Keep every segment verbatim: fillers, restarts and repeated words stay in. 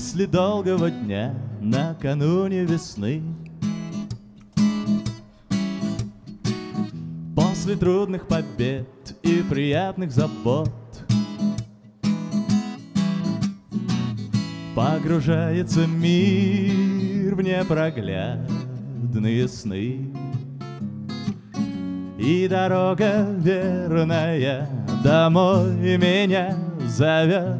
После долгого дня накануне весны, после трудных побед и приятных забот, погружается мир в непроглядные сны, и дорога верная домой меня зовет.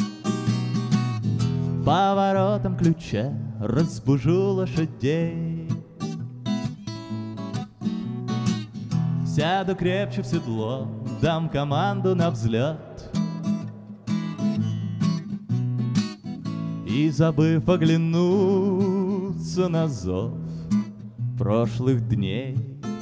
Поворотом ключа разбужу лошадей, сяду крепче в седло, дам команду на взлет, и, забыв оглянуться на зов прошлых дней,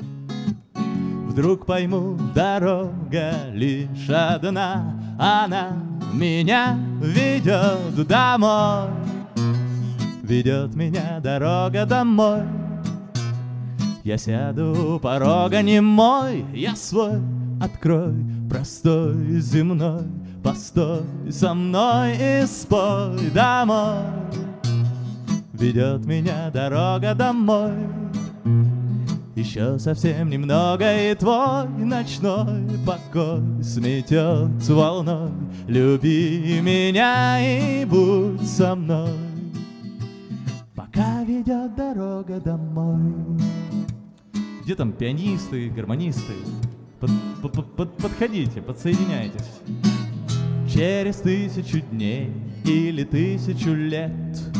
вдруг пойму, дорога лишь одна, она меня ведет домой. Ведет меня дорога домой. Я сяду у порога немой, я свой открой, простой земной, постой со мной и спой домой. Ведет меня дорога домой. Еще совсем немного, и твой ночной покой сметет волной. Люби меня и будь со мной, пока ведет дорога домой. Где там пианисты, гармонисты? Под, под, под, подходите, подсоединяйтесь. Через тысячу дней или тысячу лет,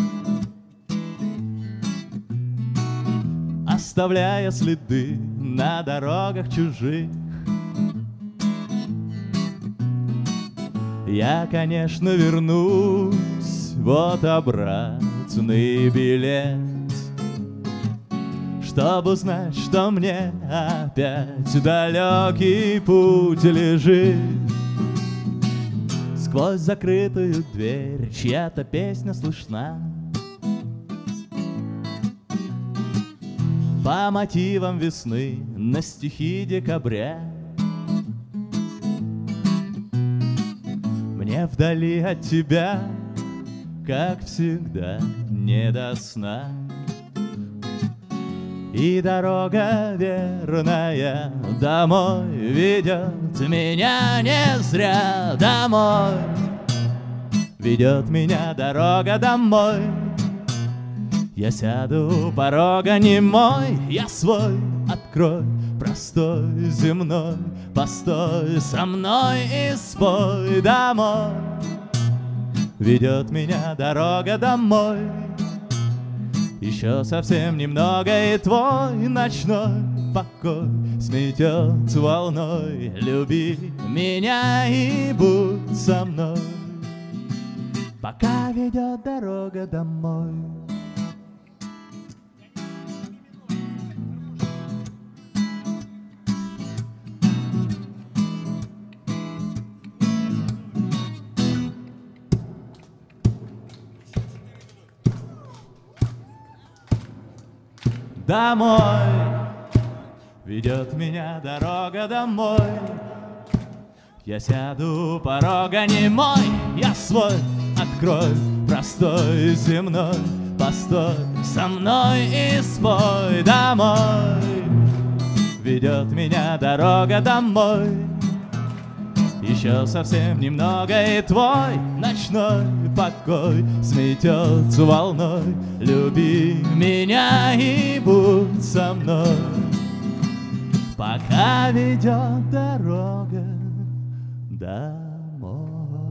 оставляя следы на дорогах чужих, я, конечно, вернусь, вот обратный билет, чтобы узнать, что мне опять далекий путь лежит. Сквозь закрытую дверь чья-то песня слышна, по мотивам весны на стихи декабря. Мне вдали от тебя, как всегда, не до сна, и дорога верная домой ведет меня не зря домой. Ведет меня дорога домой. Я сяду у порога немой, я свой открой, простой земной, постой со мной и спой домой. Ведет меня дорога домой. Еще совсем немного, и твой ночной покой сметет волной. Люби меня и будь со мной, пока ведет дорога домой. Домой ведет меня дорога домой. Я сяду у порога немой, я свой открой, простой земной, постой со мной и спой домой. Ведет меня дорога домой. Еще совсем немного, и твой ночной покой сметет волной. Люби меня и будь со мной, пока ведет дорога домой.